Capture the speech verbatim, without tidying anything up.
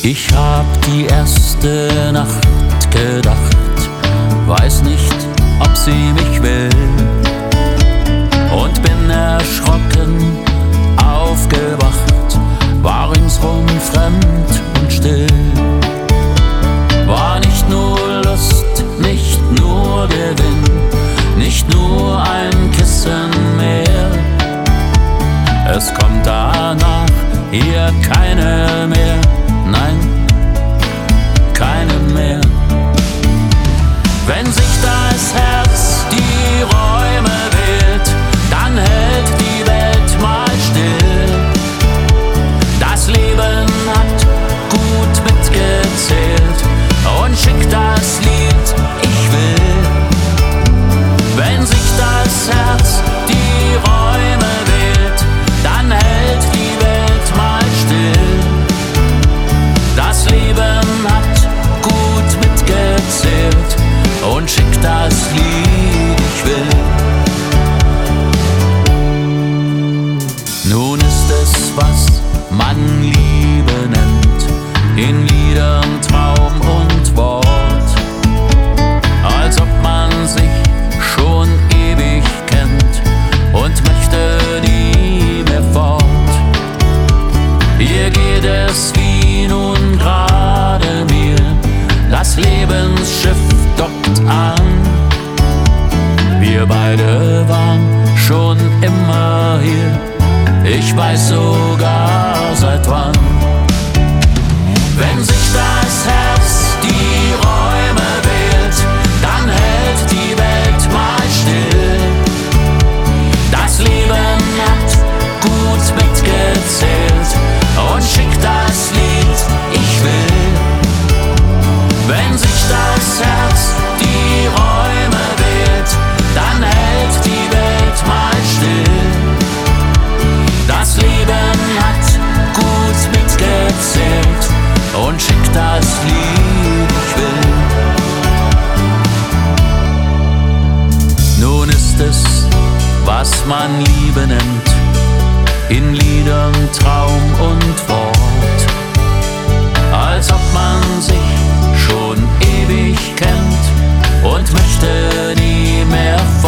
Ich hab die erste Nacht gedacht, weiß nicht, ob sie mich will, und bin erschrocken aufgewacht, war ringsrum fremd und still. War nicht nur Lust, nicht nur der Wind, nicht nur ein Kissen mehr. Es kommt danach hier keine mehr, nein, keine mehr. Wenn sich das Herz die Räume wählt, dann hält die Welt mal still. Das Leben hat gut mitgezählt und schickt das Lied, ich will. Wenn sich das Herz die Räume wählt, dann hält die Welt mal still. Das Leben hat gut mitgezählt und schickt das Lied, ich will. Nun ist es, was man Liebe nennt, in Liedern, Traum und Wort, als ob man sich schon ewig kennt und möchte nie mehr fort. Hier geht es wie nun gerade mir, das Lebensschiff dockt an. Wir beide waren schon immer hier, ich weiß sogar seit wann. Wenn sich das Herz die Räume wählt, dann hält die Welt mal still. Das Leben hat gut mitgezählt und schickt das Lied, ich will. Wenn sich das Herz die Räume wählt, dann hält die Welt mal still. Das Leben hat gut mitgezählt und schickt das Lied, ich will. Nun ist es, was man Liebe nennt, in Liedern, Traum und Wort, als ob man sich schon ewig kennt und möchte nie mehr fort.